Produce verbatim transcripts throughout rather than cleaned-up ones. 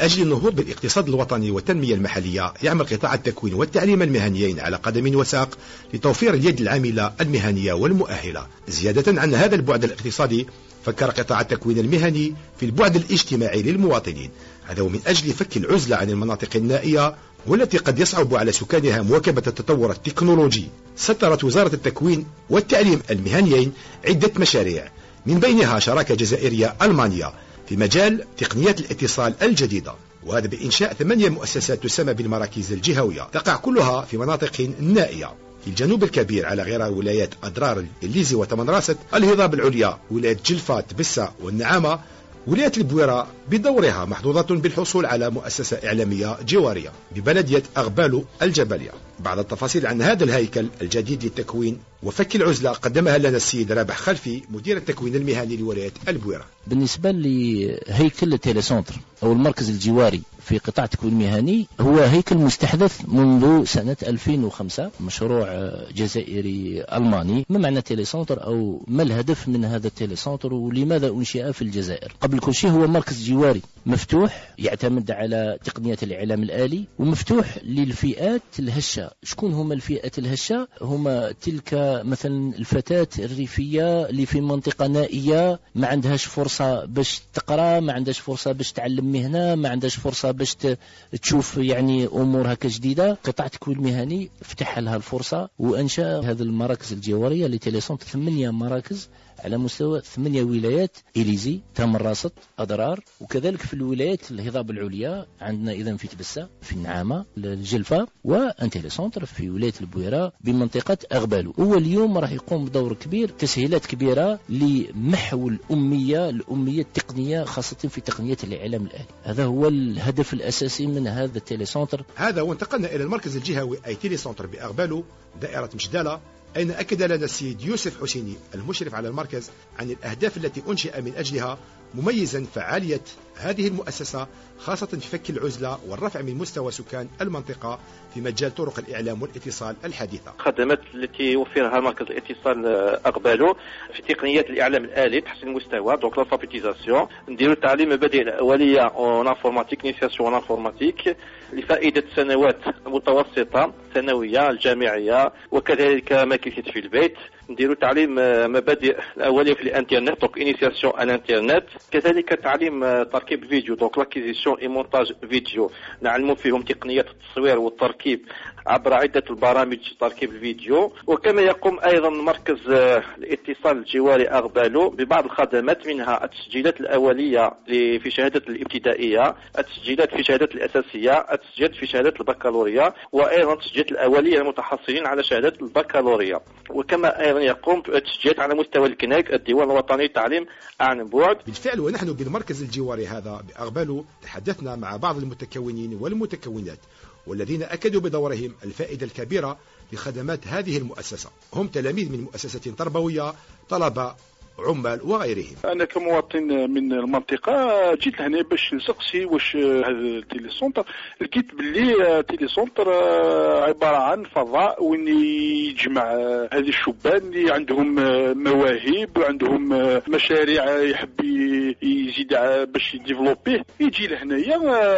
أجل النهوض بالاقتصاد الوطني والتنمية المحلية، يعمل قطاع التكوين والتعليم المهنيين على قدم وساق لتوفير اليد العاملة المهنية والمؤهلة. زيادة عن هذا البعد الاقتصادي، فكر قطاع التكوين المهني في البعد الاجتماعي للمواطنين، هذا من أجل فك العزلة عن المناطق النائية والتي قد يصعب على سكانها مواكبة التطور التكنولوجي. سطرت وزارة التكوين والتعليم المهنيين عدة مشاريع، من بينها شراكة جزائرية ألمانيا في مجال تقنيات الاتصال الجديدة، وهذا بإنشاء ثمانية مؤسسات تسمى بالمراكز الجهوية، تقع كلها في مناطق نائية في الجنوب الكبير على غرار ولايات أضرار الليزي وتمنراست، الهضاب العليا، ولاية جلفات بسا والنعامة، ولاية البويرة بدورها محظوظة بالحصول على مؤسسة إعلامية جوارية ببلدية أغبالو الجبلية. بعض التفاصيل عن هذا الهيكل الجديد للتكوين وفك العزلة قدمها لنا السيد رابح خلفي، مدير التكوين المهني لولاية البويرة. بالنسبة لهيكل التيليسونتر أو المركز الجواري في قطاع التكوين المهني، هو هيكل مستحدث منذ سنة ألفين وخمسة، مشروع جزائري ألماني. ما معنى تيليسونتر أو ما الهدف من هذا التيليسونتر ولماذا أنشئ في الجزائر؟ قبل كل شيء هو مركز جواري مفتوح يعتمد على تقنية الإعلام الآلي ومفتوح للفئات الهشة. شكون هما الفئات الهشة؟ هما تلك مثلا الفتاة الريفية اللي في منطقة نائية ما عندهاش فرصة باش تقرأ، ما عندهاش فرصة باش تعلم مهنة، ما عندهاش فرصة باش تشوف يعني أمور هكا جديدة. قطاع التكوين المهني فتح لها الفرصة وأنشأ هذه المراكز الجوارية لتيليسونتر، ثمانية مراكز على مستوى ثمانية ولايات: إليزي، تمنراست، أضرار، وكذلك في الولايات الهضاب العليا عندنا إذن في تبسة، في النعامة، الجلفة، وأنتيليسونتر في ولاية البويرة بمنطقة أغبالو. هو اليوم راح يقوم بدور كبير، تسهيلات كبيرة لمحو الأمية الأمية التقنية، خاصة في تقنية الإعلام الآلي. هذا هو الهدف الأساسي من هذا التيليسونتر. هذا وانتقلنا إلى المركز الجهوي أي تيليسونتر بأغبالو دائرة مجدالة، أين أكد لنا السيد يوسف حسيني المشرف على المركز عن الأهداف التي أنشئ من أجلها، مميزا فعالية هذه المؤسسة خاصة في فك العزلة والرفع من مستوى سكان المنطقة في مجال طرق الإعلام والاتصال الحديثة. خدمات التي يوفرها مركز الاتصال أغبالو في تقنيات الإعلام الآلي تحسين المستوى، دونك لالفابيتيزاسيون، نديروا تعليم مبادئ الأولية اون انفورماتيك، انيسياسيون اون انفورماتيك لفائدة سنوات متوسطة، ثانوية، الجامعية، وكذلك ما كيفيت في البيت. نديروا تعليم مبادئ الأولية في الانترنت، دونك انيسياسيون على الانترنت، كذلك تعليم تركيب الفيديو، دونك لاكيزيسيون اي مونتاج فيديو، نعلموا فيهم تقنيات التصوير والتركيب عبر عدة البرامج تركيب الفيديو. وكما يقوم أيضا مركز الاتصال الجواري أغبالو ببعض الخدمات، منها التسجيلات الأولية في شهادة الابتدائية، التسجيلات في شهادة الأساسية، التسجيلات في شهادة البكالوريا، وأيضا التسجيلات الأولية المتحصلين على شهادة البكالوريا. وكما أيضا يقوم بالتسجيلات على مستوى الكناك، الديوان الوطني للتعليم عن بعد. بالفعل، ونحن بالمركز الجواري هذا بأغبالو تحدثنا مع بعض المتكونين والمتكونات والذين أكدوا بدورهم الفائدة الكبيرة لخدمات هذه المؤسسة. هم تلاميذ من مؤسسة تربوية، طلبة، عمال وغيرهم. انا كمواطن من المنطقه جيت لهنا باش نسقسي واش هذا التيليسونتر، لقيت باللي تيليسونتر عباره عن فضاء وين يجمع هذه الشبان اللي عندهم مواهب وعندهم مشاريع يحب يزيد باش يديفلوبيه، يجي لهنايا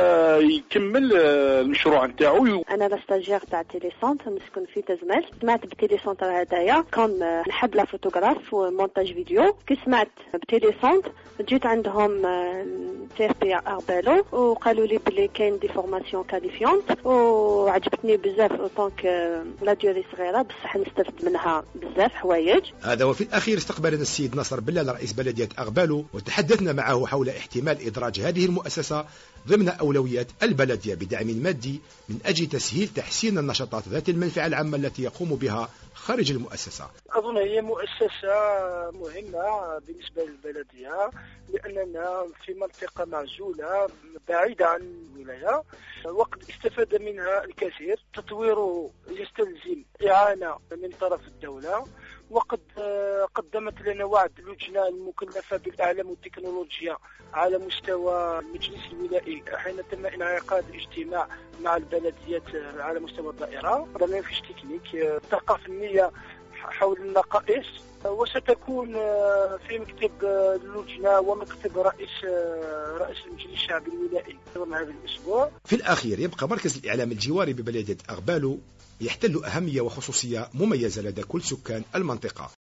يكمل المشروع نتاعو. انا لا ستاجير تاع تيليسونتر، نسكن في تزمل. سمعت بالتيليسونتر هذايا كون نحب لا فوتوغراف ومونتاج فيديو. كي سمعت بتيليسونتر جيت عندهم سي اف بي أغبالو وقالوا لي بلي كاين دي فورماسيون كاليفيونت، وعجبتني بزاف اوطونك لا ديوري صغيره بصح نستفد منها بزاف حوايج. هذا وفي الاخير استقبلنا السيد ناصر بلال رئيس بلديه أغبالو، وتحدثنا معه حول احتمال ادراج هذه المؤسسه ضمن اولويات البلديه بدعم مادي من اجل تسهيل تحسين النشاطات ذات المنفعه العامه التي يقوم بها خارج المؤسسة. أظن هي مؤسسة مهمة بالنسبة للبلدية، لأننا في منطقة معزولة بعيدة عن الولاية، وقد استفاد منها الكثير. تطويره يستلزم إعانة من طرف الدولة، وقد قدمت لنا وعد اللجنة المكلفة بالإعلام والتكنولوجيا على مستوى المجلس الولائي حين تم انعقاد اجتماع مع البلديات على مستوى الدائرة. برنامج تكنيك طاقة فنية حول النقائص وستكون في مكتب اللجنة ومكتب رئيس رئيس المجلس الشعبي الولائي يوم هذا الأسبوع. في الأخير يبقى مركز الإعلام الجواري ببلدية أغبالو يحتل أهمية وخصوصية مميزة لدى كل سكان المنطقة.